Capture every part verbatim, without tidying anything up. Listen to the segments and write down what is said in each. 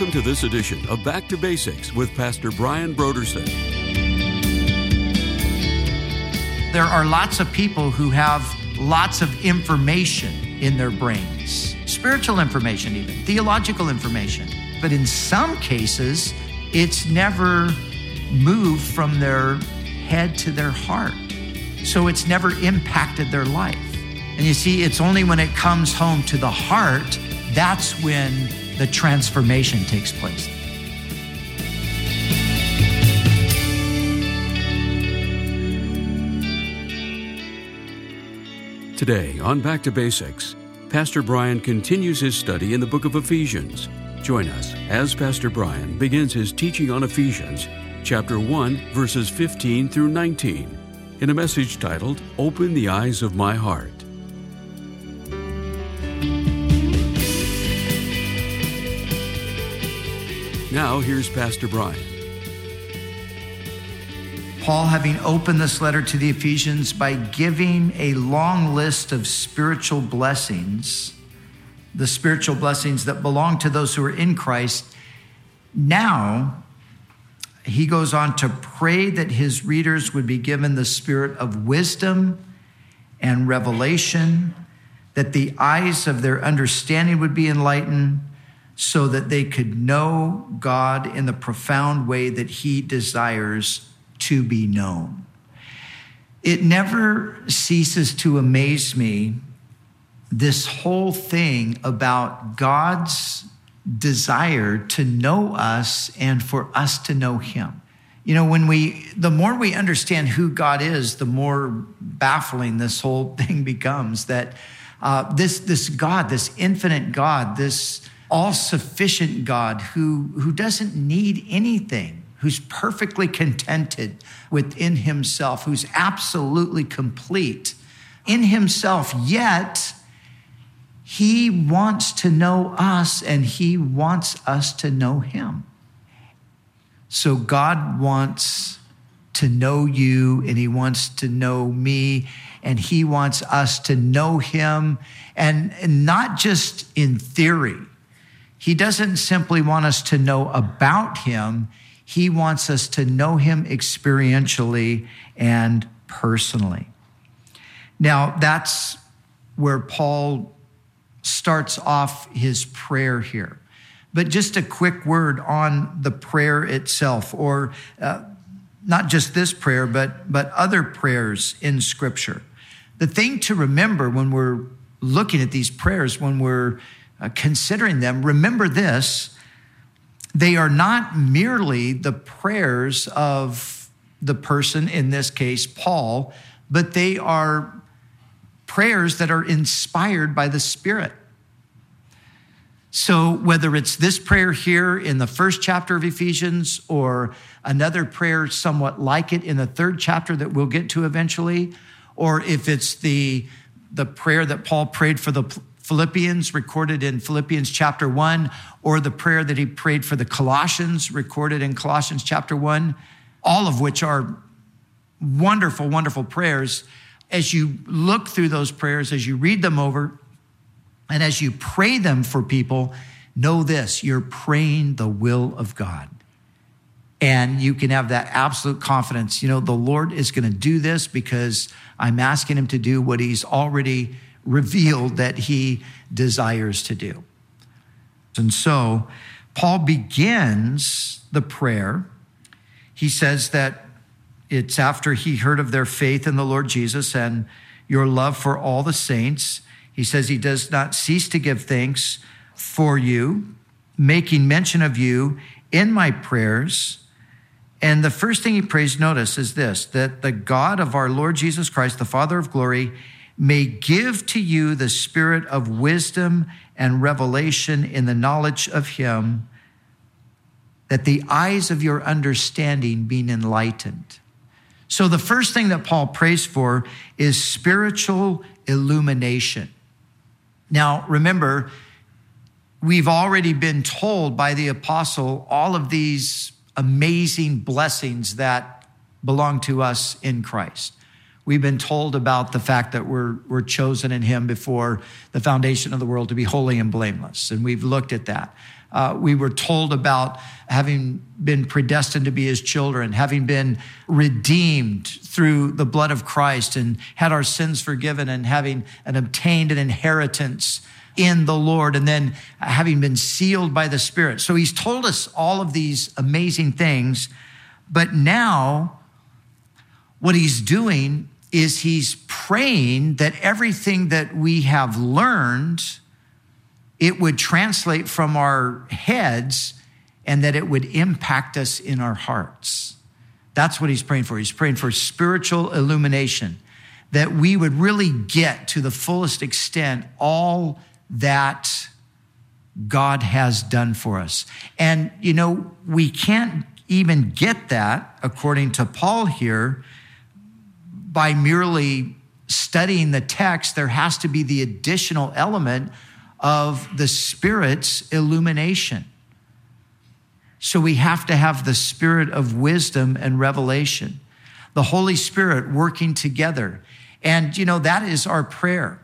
Welcome to this edition of Back to Basics with Pastor Brian Brodersen. There are lots of people who have lots of information in their brains, spiritual information even, theological information. But in some cases, it's never moved from their head to their heart. So it's never impacted their life. And you see, it's only when it comes home to the heart, that's when the transformation takes place. Today on Back to Basics, Pastor Brian continues his study in the book of Ephesians. Join us as Pastor Brian begins his teaching on Ephesians, chapter one, verses fifteen through nineteen, in a message titled, Open the Eyes of My Heart. Now, here's Pastor Brian. Paul, having opened this letter to the Ephesians by giving a long list of spiritual blessings, the spiritual blessings that belong to those who are in Christ, now he goes on to pray that his readers would be given the spirit of wisdom and revelation, that the eyes of their understanding would be enlightened, so that they could know God in the profound way that he desires to be known. It never ceases to amaze me, this whole thing about God's desire to know us and for us to know him. You know, when we, the more we understand who God is, the more baffling this whole thing becomes, that uh, this, this God, this infinite God, this all-sufficient God who, who doesn't need anything, who's perfectly contented within himself, who's absolutely complete in himself, yet he wants to know us and he wants us to know him. So God wants to know you and he wants to know me and he wants us to know him, and, and not just in theory. He doesn't simply want us to know about him. He wants us to know him experientially and personally. Now, that's where Paul starts off his prayer here. But just a quick word on the prayer itself, or uh, not just this prayer, but, but other prayers in Scripture. The thing to remember when we're looking at these prayers, when we're Uh, considering them, remember this: they are not merely the prayers of the person, in this case, Paul, but they are prayers that are inspired by the Spirit. So whether it's this prayer here in the first chapter of Ephesians or another prayer somewhat like it in the third chapter that we'll get to eventually, or if it's the, the prayer that Paul prayed for the Philippians, recorded in Philippians chapter one, or the prayer that he prayed for the Colossians, recorded in Colossians chapter one, all of which are wonderful, wonderful prayers. As you look through those prayers, as you read them over, and as you pray them for people, know this: you're praying the will of God. And you can have that absolute confidence. You know, the Lord is going to do this because I'm asking him to do what he's already revealed that he desires to do. And so Paul begins the prayer. He says that it's after he heard of their faith in the Lord Jesus and your love for all the saints. He says he does not cease to give thanks for you, making mention of you in my prayers. And the first thing he prays, notice, is this: that the God of our Lord Jesus Christ, the Father of glory, may give to you the spirit of wisdom and revelation in the knowledge of him, that the eyes of your understanding being enlightened. So the first thing that Paul prays for is spiritual illumination. Now, remember, we've already been told by the apostle all of these amazing blessings that belong to us in Christ. We've been told about the fact that we're, we're chosen in him before the foundation of the world to be holy and blameless. And we've looked at that. Uh, we were told about having been predestined to be his children, having been redeemed through the blood of Christ and had our sins forgiven and having and obtained an inheritance in the Lord, and then having been sealed by the Spirit. So he's told us all of these amazing things, but now what he's doing is he's praying that everything that we have learned, it would translate from our heads and that it would impact us in our hearts. That's what he's praying for. He's praying for spiritual illumination, that we would really get to the fullest extent all that God has done for us. And, you know, we can't even get that, according to Paul here, by merely studying the text. There has to be the additional element of the Spirit's illumination. So we have to have the spirit of wisdom and revelation, the Holy Spirit working together. And, you know, that is our prayer.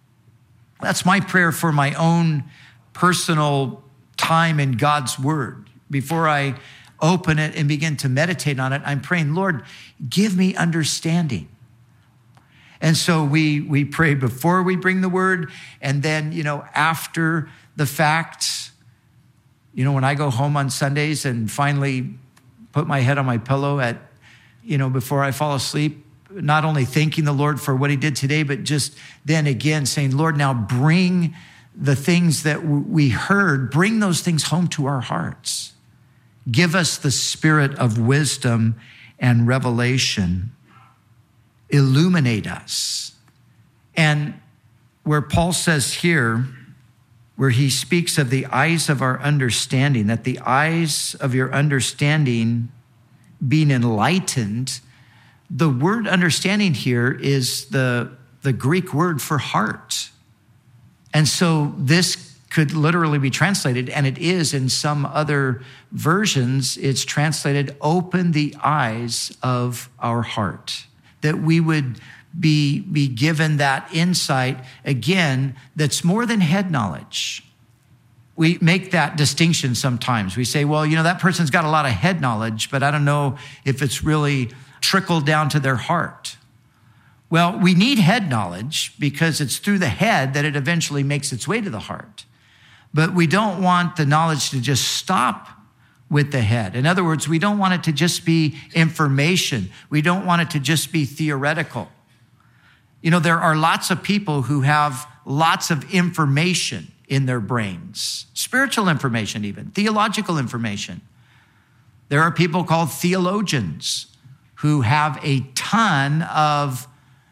That's my prayer for my own personal time in God's word. Before I open it and begin to meditate on it, I'm praying, Lord, give me understanding. And so we we pray before we bring the word, and then, you know, after the fact, you know, when I go home on Sundays and finally put my head on my pillow at, you know, before I fall asleep, not only thanking the Lord for what he did today, but just then again saying, Lord, now bring the things that we heard, bring those things home to our hearts. Give us the spirit of wisdom and revelation. Illuminate us. And where Paul says here, where he speaks of the eyes of our understanding, that the eyes of your understanding being enlightened, the word understanding here is the, the Greek word for heart. And so this could literally be translated, and it is in some other versions, it's translated, open the eyes of our heart. That we would be, be given that insight, again, that's more than head knowledge. We make that distinction sometimes. We say, well, you know, that person's got a lot of head knowledge, but I don't know if it's really trickled down to their heart. Well, we need head knowledge because it's through the head that it eventually makes its way to the heart. But we don't want the knowledge to just stop with the head. In other words, we don't want it to just be information. We don't want it to just be theoretical. You know, there are lots of people who have lots of information in their brains, spiritual information even, theological information. There are people called theologians who have a ton of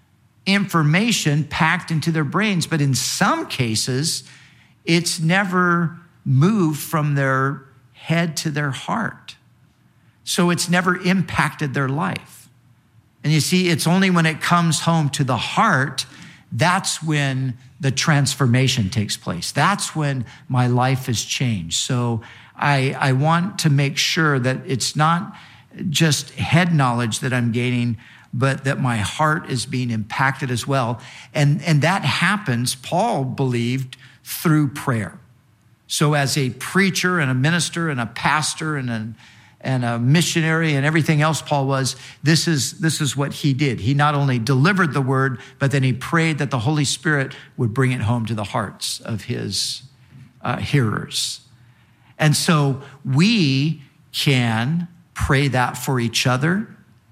information packed into their brains, but in some cases, it's never moved from their head to their heart. So it's never impacted their life. And you see, it's only when it comes home to the heart, that's when the transformation takes place. That's when my life is changed. So I, I want to make sure that it's not just head knowledge that I'm gaining, but that my heart is being impacted as well. And, and that happens, Paul believed, through prayer. So as a preacher and a minister and a pastor and a, and a missionary and everything else Paul was, this is, this is what he did. He not only delivered the word, but then he prayed that the Holy Spirit would bring it home to the hearts of his uh, hearers. And so we can pray that for each other,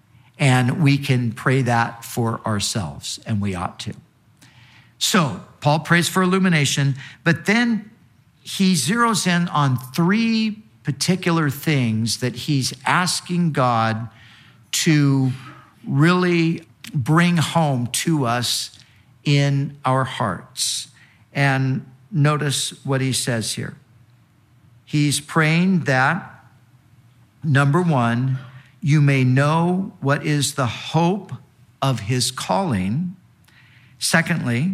and we can pray that for ourselves, and we ought to. So Paul prays for illumination, but then he zeroes in on three particular things that he's asking God to really bring home to us in our hearts. And notice what he says here. He's praying that, number one, you may know what is the hope of his calling. Secondly,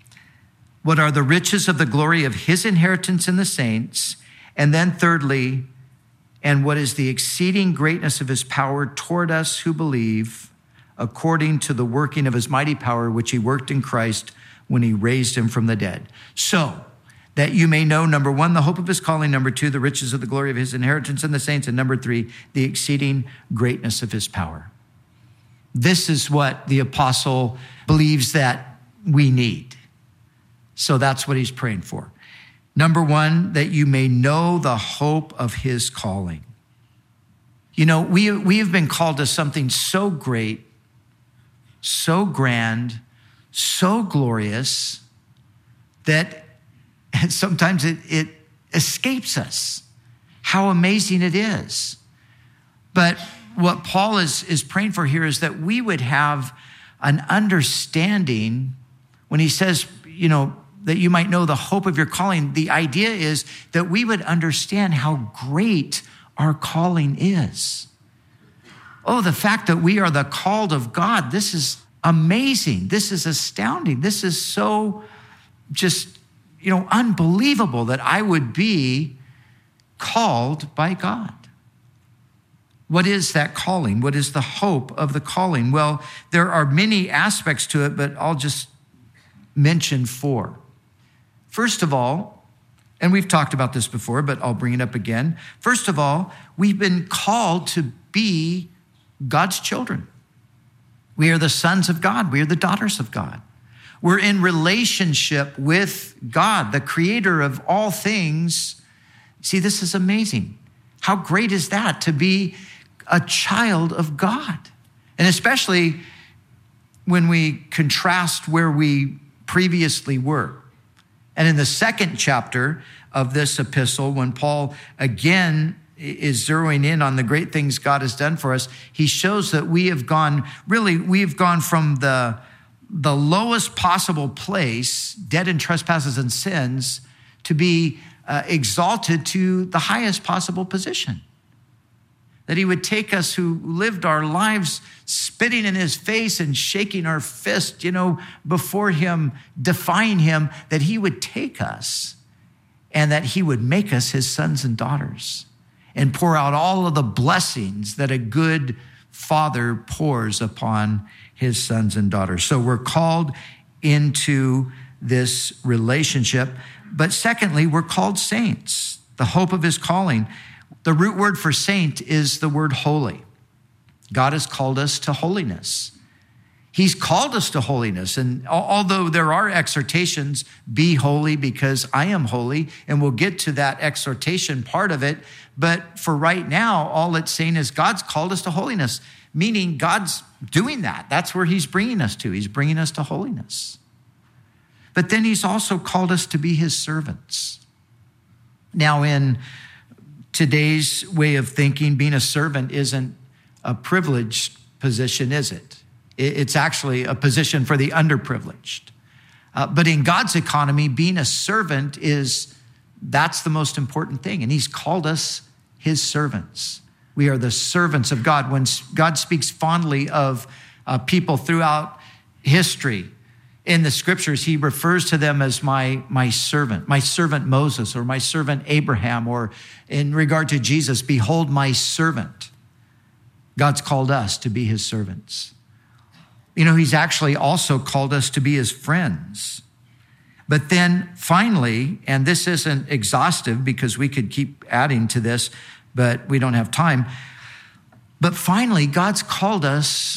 what are the riches of the glory of his inheritance in the saints? And then thirdly, and what is the exceeding greatness of his power toward us who believe, according to the working of his mighty power, which he worked in Christ when he raised him from the dead. So that you may know, number one, the hope of his calling, number two, the riches of the glory of his inheritance in the saints, and number three, the exceeding greatness of his power. This is what the apostle believes that we need. So that's what he's praying for. Number one, that you may know the hope of his calling. You know, we, we have been called to something so great, so grand, so glorious, that sometimes it, it escapes us how amazing it is. But what Paul is, is praying for here is that we would have an understanding when he says, you know, that you might know the hope of your calling. The idea is that we would understand how great our calling is. Oh, the fact that we are the called of God, this is amazing. This is astounding. This is so just, you know, unbelievable that I would be called by God. What is that calling? What is the hope of the calling? Well, there are many aspects to it, but I'll just mention four. First of all, and we've talked about this before, but I'll bring it up again. First of all, we've been called to be God's children. We are the sons of God. We are the daughters of God. We're in relationship with God, the creator of all things. See, this is amazing. How great is that to be a child of God? And especially when we contrast where we previously were. And in the second chapter of this epistle, when Paul again is zeroing in on the great things God has done for us, he shows that we have gone, really, we've gone from the, the lowest possible place, dead in trespasses and sins, to be uh, exalted to the highest possible position. That he would take us who lived our lives spitting in his face and shaking our fist, you know, before him, defying him, that he would take us and that he would make us his sons and daughters and pour out all of the blessings that a good father pours upon his sons and daughters. So we're called into this relationship. But secondly, we're called saints, the hope of his calling. The root word for saint is the word holy. God has called us to holiness. He's called us to holiness. And although there are exhortations, be holy because I am holy, and we'll get to that exhortation part of it. But for right now, all it's saying is God's called us to holiness, meaning God's doing that. That's where he's bringing us to. He's bringing us to holiness. But then he's also called us to be his servants. Now, in today's way of thinking, being a servant isn't a privileged position, is it? It's actually a position for the underprivileged. Uh, but in God's economy, being a servant is, that's the most important thing. And he's called us his servants. We are the servants of God. When God speaks fondly of uh, people throughout history, in the scriptures, he refers to them as my, my servant, my servant Moses, or my servant Abraham, or in regard to Jesus, behold my servant. God's called us to be his servants. You know, he's actually also called us to be his friends. But then finally, and this isn't exhaustive because we could keep adding to this, but we don't have time. But finally, God's called us,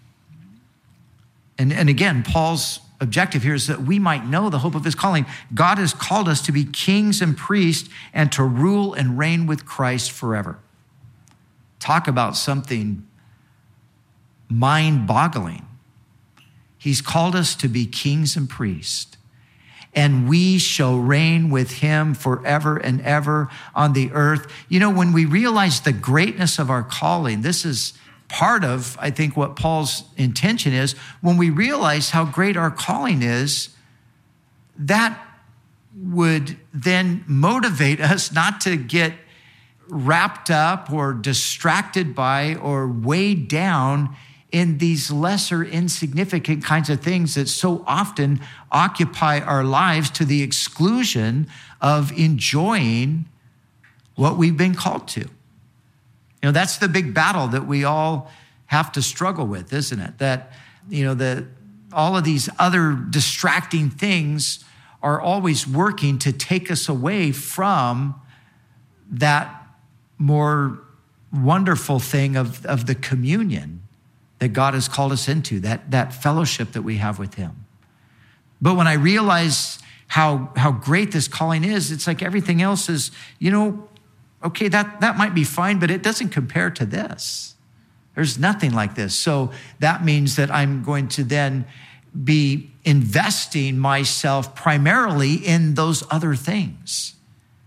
and, and again, Paul's objective here is that we might know the hope of his calling. God has called us to be kings and priests and to rule and reign with Christ forever. Talk about something mind-boggling. He's called us to be kings and priests, and we shall reign with him forever and ever on the earth. You know, when we realize the greatness of our calling, this is part of, I think, what Paul's intention is. When we realize how great our calling is, that would then motivate us not to get wrapped up or distracted by or weighed down in these lesser insignificant kinds of things that so often occupy our lives to the exclusion of enjoying what we've been called to. You know, that's the big battle that we all have to struggle with, isn't it? That, you know, the all of these other distracting things are always working to take us away from that more wonderful thing of, of the communion that God has called us into, that, that fellowship that we have with him. But when I realize how, how great this calling is, it's like everything else is, you know, okay, that, that might be fine, but it doesn't compare to this. There's nothing like this. So that means that I'm going to then be investing myself primarily in those other things,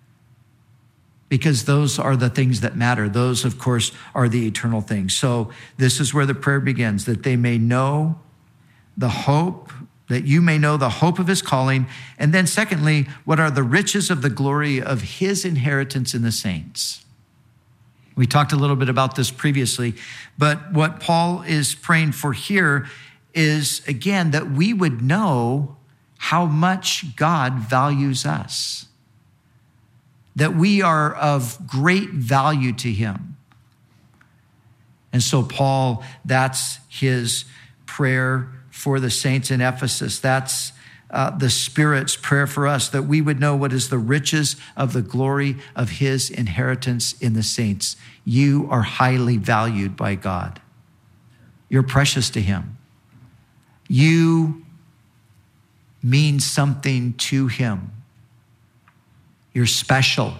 because those are the things that matter. Those, of course, are the eternal things. So this is where the prayer begins, that they may know the hope, that you may know the hope of his calling. And then secondly, what are the riches of the glory of his inheritance in the saints? We talked a little bit about this previously, but what Paul is praying for here is, again, that we would know how much God values us, that we are of great value to him. And so Paul, that's his prayer for the saints in Ephesus. That's uh, the Spirit's prayer for us, that we would know what is the riches of the glory of his inheritance in the saints. You are highly valued by God. You're precious to him. You mean something to him. You're special.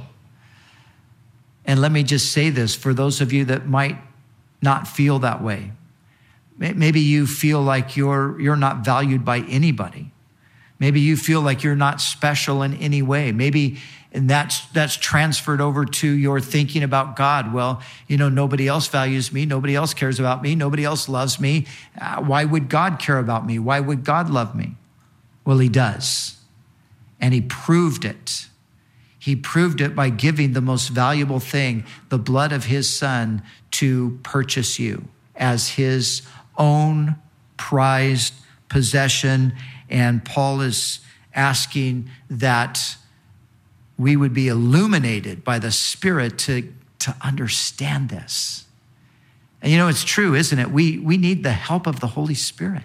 And let me just say this for those of you that might not feel that way. Maybe you feel like you're, you're not valued by anybody. Maybe you feel like you're not special in any way. Maybe and that's, that's transferred over to your thinking about God. Well, you know, nobody else values me. Nobody else cares about me. Nobody else loves me. Uh, why would God care about me? Why would God love me? Well, he does. And he proved it. He proved it by giving the most valuable thing, the blood of his son, to purchase you as his own prized possession. And Paul is asking that we would be illuminated by the Spirit to, to understand this. And you know, it's true, isn't it? We, we need the help of the Holy Spirit.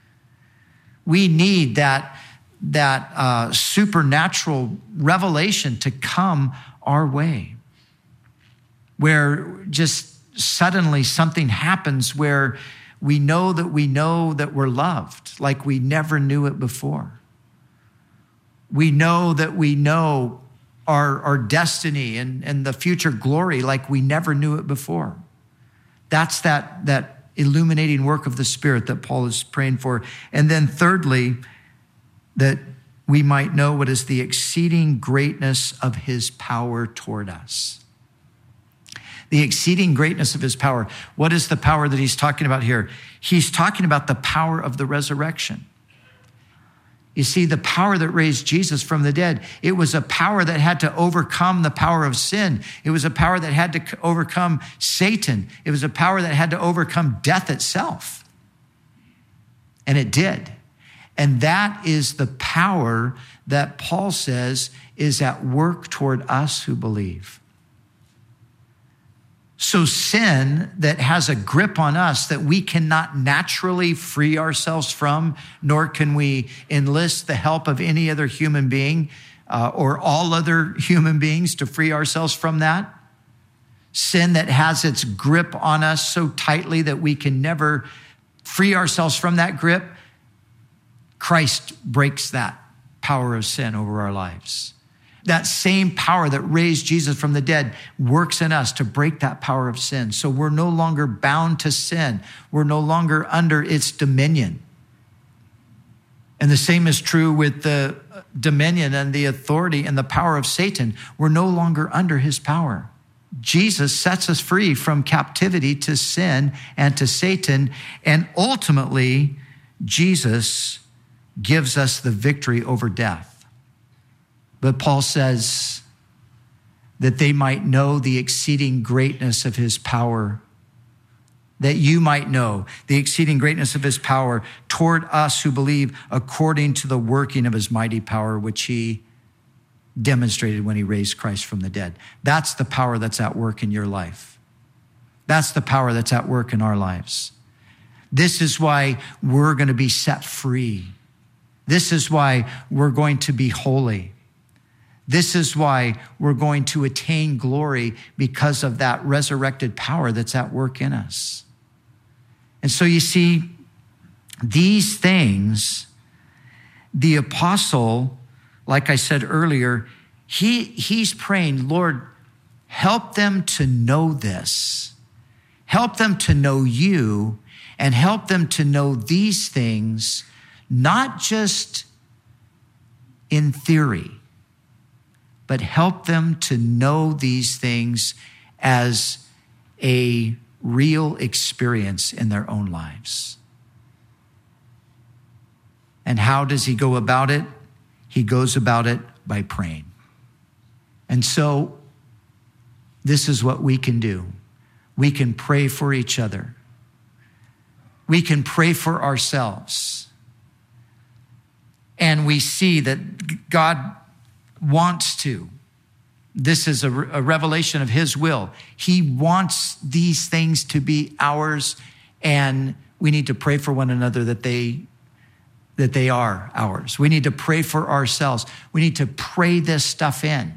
We need that, that uh, supernatural revelation to come our way, where just suddenly something happens where we know that we know that we're loved like we never knew it before. We know that we know our, our destiny and, and the future glory like we never knew it before. That's that, that illuminating work of the Spirit that Paul is praying for. And then thirdly, that we might know what is the exceeding greatness of his power toward us. The exceeding greatness of his power. What is the power that he's talking about here? He's talking about the power of the resurrection. You see, the power that raised Jesus from the dead, it was a power that had to overcome the power of sin. It was a power that had to overcome Satan. It was a power that had to overcome death itself. And it did. And that is the power that Paul says is at work toward us who believe. So sin that has a grip on us that we cannot naturally free ourselves from, nor can we enlist the help of any other human being uh, or all other human beings to free ourselves from that. Sin that has its grip on us so tightly that we can never free ourselves from that grip. Christ breaks that power of sin over our lives. That same power that raised Jesus from the dead works in us to break that power of sin. So we're no longer bound to sin. We're no longer under its dominion. And the same is true with the dominion and the authority and the power of Satan. We're no longer under his power. Jesus sets us free from captivity to sin and to Satan. And ultimately, Jesus gives us the victory over death. But Paul says that they might know the exceeding greatness of his power, that you might know the exceeding greatness of his power toward us who believe, according to the working of his mighty power, which he demonstrated when he raised Christ from the dead. That's the power that's at work in your life. That's the power that's at work in our lives. This is why we're going to be set free. This is why we're going to be holy. This is why we're going to attain glory, because of that resurrected power that's at work in us. And so you see, these things, the apostle, like I said earlier, he, he's praying, Lord, help them to know this. Help them to know you, and help them to know these things, not just in theory, but help them to know these things as a real experience in their own lives. And how does he go about it? He goes about it by praying. And so this is what we can do. We can pray for each other. We can pray for ourselves. And we see that God wants to. This is a, a revelation of his will. He wants these things to be ours, and we need to pray for one another that they that they are ours. We need to pray for ourselves. We need to pray this stuff in.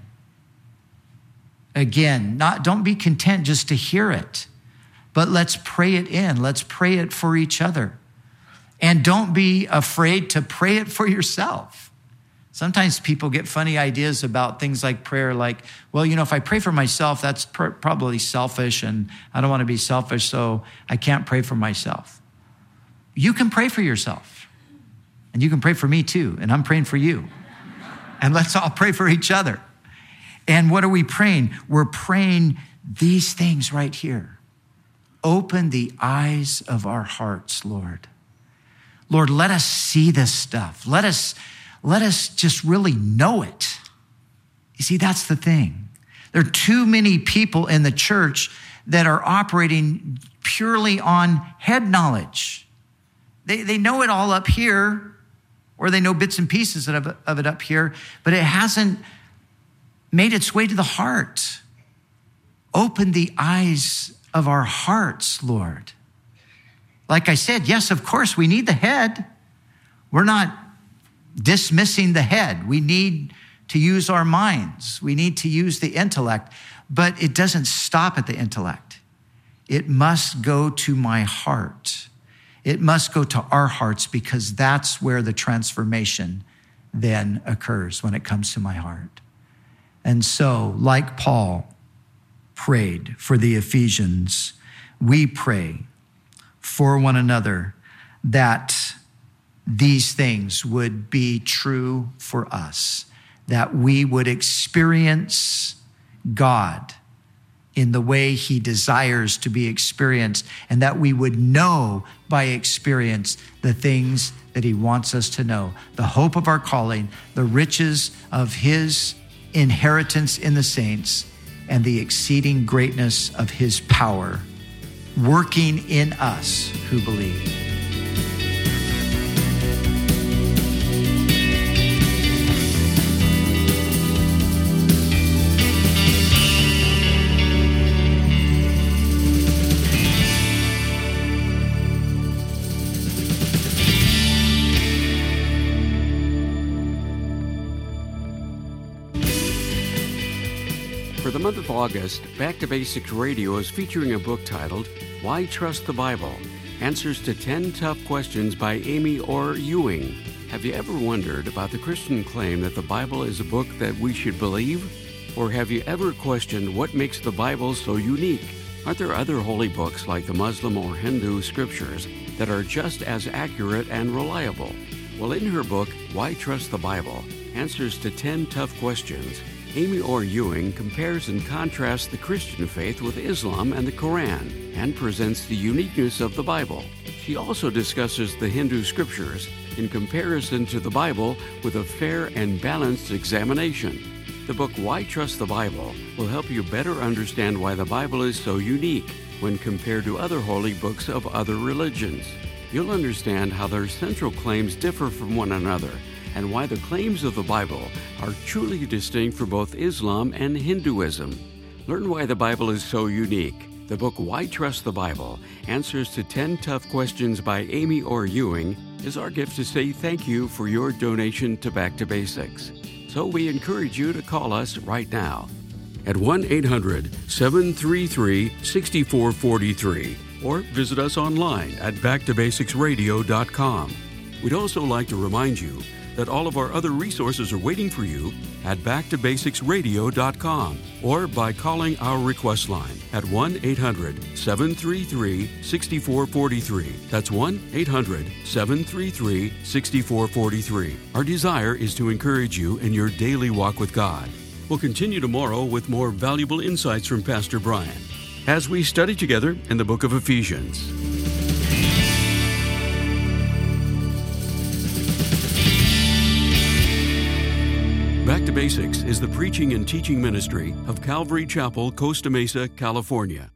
Again, not don't be content just to hear it, but let's pray it in. Let's pray it for each other. And don't be afraid to pray it for yourself. Sometimes people get funny ideas about things like prayer, like, well, you know, if I pray for myself, that's pr- probably selfish, and I don't want to be selfish, so I can't pray for myself. You can pray for yourself, and you can pray for me too, and I'm praying for you. And let's all pray for each other. And what are we praying? We're praying these things right here. Open the eyes of our hearts, Lord. Lord, let us see this stuff. Let us Let us just really know it. You see, that's the thing. There are too many people in the church that are operating purely on head knowledge. They, they know it all up here, or they know bits and pieces of it, of it up here, but it hasn't made its way to the heart. Open the eyes of our hearts, Lord. Like I said, yes, of course, we need the head. We're not dismissing the head. We need to use our minds. We need to use the intellect, but it doesn't stop at the intellect. It must go to my heart. It must go to our hearts, because that's where the transformation then occurs, when it comes to my heart. And so, like Paul prayed for the Ephesians, we pray for one another that these things would be true for us, that we would experience God in the way he desires to be experienced, and that we would know by experience the things that he wants us to know, the hope of our calling, the riches of his inheritance in the saints, and the exceeding greatness of his power working in us who believe. For the month of August, Back to Basics Radio is featuring a book titled, Why Trust the Bible? Answers to ten Tough Questions by Amy Orr Ewing. Have you ever wondered about the Christian claim that the Bible is a book that we should believe? Or have you ever questioned what makes the Bible so unique? Aren't there other holy books like the Muslim or Hindu scriptures that are just as accurate and reliable? Well, in her book, Why Trust the Bible? Answers to ten Tough Questions, Amy Orr Ewing compares and contrasts the Christian faith with Islam and the Quran, and presents the uniqueness of the Bible. She also discusses the Hindu scriptures in comparison to the Bible with a fair and balanced examination. The book Why Trust the Bible will help you better understand why the Bible is so unique when compared to other holy books of other religions. You'll understand how their central claims differ from one another, and why the claims of the Bible are truly distinct for both Islam and Hinduism. Learn why the Bible is so unique. The book Why Trust the Bible? Answers to ten Tough Questions by Amy Orr Ewing is our gift to say thank you for your donation to Back to Basics. So we encourage you to call us right now at one eight hundred, seven three three, six four four three or visit us online at back to basics radio dot com. We'd also like to remind you that all of our other resources are waiting for you at back to basics radio dot com or by calling our request line at one eight hundred, seven three three, six four four three. That's one eight hundred, seven three three, six four four three. Our desire is to encourage you in your daily walk with God. We'll continue tomorrow with more valuable insights from Pastor Brian as we study together in the book of Ephesians. Back to Basics is the preaching and teaching ministry of Calvary Chapel, Costa Mesa, California.